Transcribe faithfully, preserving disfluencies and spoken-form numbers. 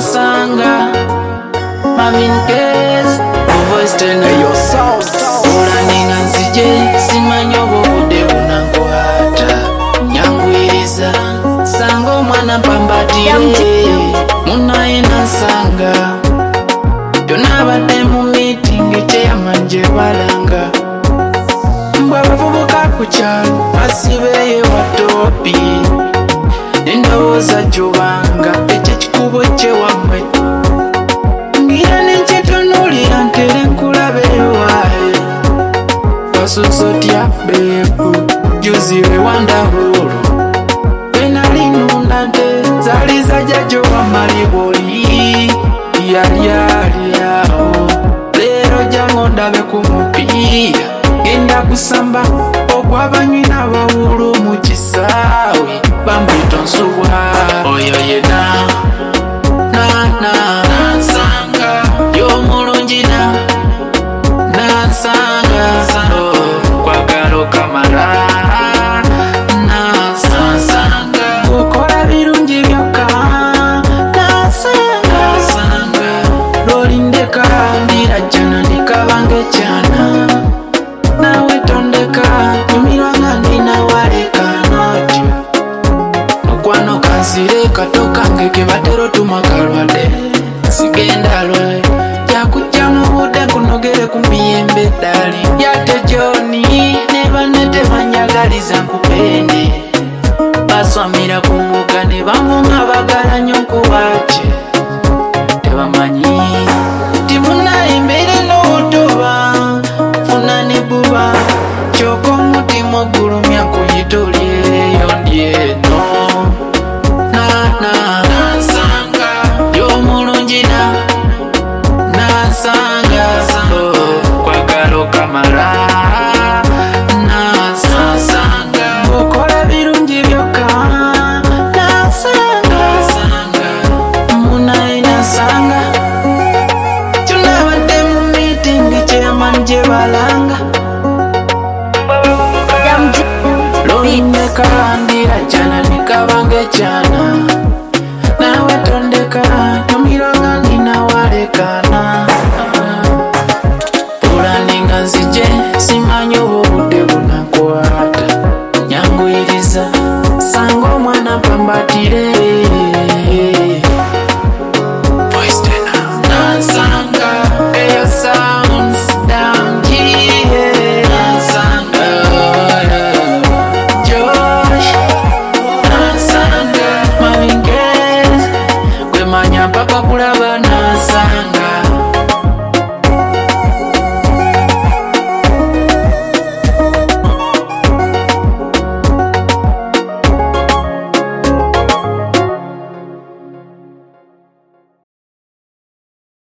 nansanga Marvin Gaye voice tena yo sound ulaninga nzije simanyo bude bunankwata nyangwiriza sango mwana pambatire munaye nansanga yonabadde mu meeting kyeyamanje balanga mbwa bavubuka ku kyalo asibeye watopi endowooza gyobanga ekyo kikubo kyewamwe ngira nekyetunulira ntere nkulabewaye basosotya bebu juziwe wandahulu penalinunante zali zajja wamaliboli yalyalyawo leero jango ndabe ku mupiira genda kusamba ogw'abanywi n'abawulu mu kisaawe bambita nsubwa oyo yena nana nansanga y'omulungi na nansanga oh, kwagala okamala nansanga okola birungi byokka nansanga lolindeka ndirajjana ndikabanga ekyana nawe tondeka nyumirwanga ndinawaleka notyo mukwano kansire kato kange kebatero tumakalwadde sigenda lwaye jakujja mu budde kunogere ku miyembe ddali yate joni ne banne tebanyagaliza nkupende baswamira ku mbuga ne bamuma bagala nnyo nkubakye tebamanyi timunaembere n'obutoba funa ne buba kyokka omutima ogulumya kuyitolyeyo ndyeno nana nansanga y'omulungi na nansanga oh, kwagala okamala nansanga okola birungi byokka nansanga munaye nansanga tunabadde mu meeting chairman gye balanga lolindeka ndirajjana nikabanga ekyana nawe tondeka nyumirwanga ndinawalekana pulaninga nzije simanyi obudde bunakwata nyanguyiriza sanga omwana mpambatire voice tena nansanga eyo sounds down here nansanga Josh nansanga Marvin Gaye gwe manya mpaka kulaba nansanga